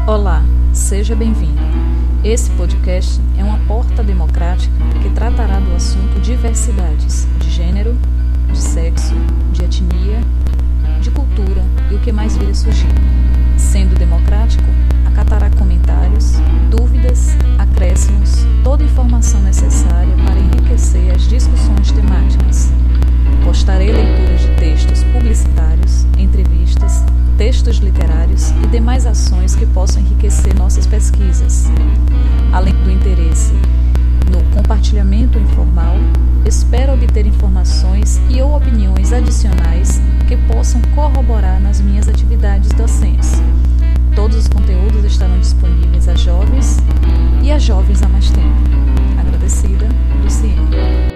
Olá, seja bem-vindo. Esse podcast é uma porta democrática que tratará do assunto diversidades de gênero, de sexo, de etnia, de cultura e o que mais vir a surgir. Sendo democrático, acatará comentários, dúvidas, acréscimos, toda informação necessária para enriquecer as discussões temáticas. Postarei leituras de textos publicitários, entrevistas, textos literários e demais ações que possam enriquecer nossas pesquisas. Além do interesse no compartilhamento informal, espero obter informações e ou opiniões adicionais que possam corroborar nas minhas atividades docentes. Todos os conteúdos estarão disponíveis a jovens e a jovens há mais tempo. Agradecida, Luciene.